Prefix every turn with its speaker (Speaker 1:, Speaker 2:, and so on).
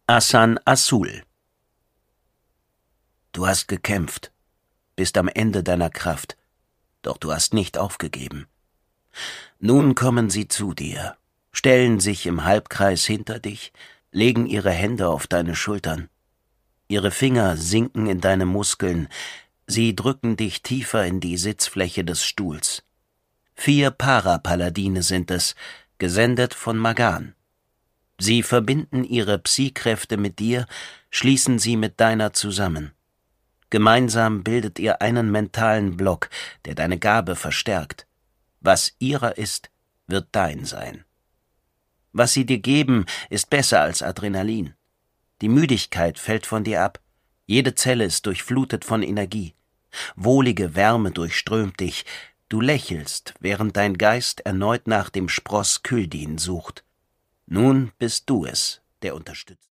Speaker 1: Asan Asul. Du hast gekämpft, bist am Ende deiner Kraft, doch du hast nicht aufgegeben. Nun kommen sie zu dir, stellen sich im Halbkreis hinter dich, legen ihre Hände auf deine Schultern. Ihre Finger sinken in deine Muskeln, sie drücken dich tiefer in die Sitzfläche des Stuhls. 4 Parapaladine sind es, gesendet von Magan. Sie verbinden ihre Psi-Kräfte mit dir, schließen sie mit deiner zusammen. Gemeinsam bildet ihr einen mentalen Block, der deine Gabe verstärkt. Was ihrer ist, wird dein sein. Was sie dir geben, ist besser als Adrenalin. Die Müdigkeit fällt von dir ab. Jede Zelle ist durchflutet von Energie. Wohlige Wärme durchströmt dich. Du lächelst, während dein Geist erneut nach dem Spross Kyldin sucht. Nun bist du es, der unterstützt.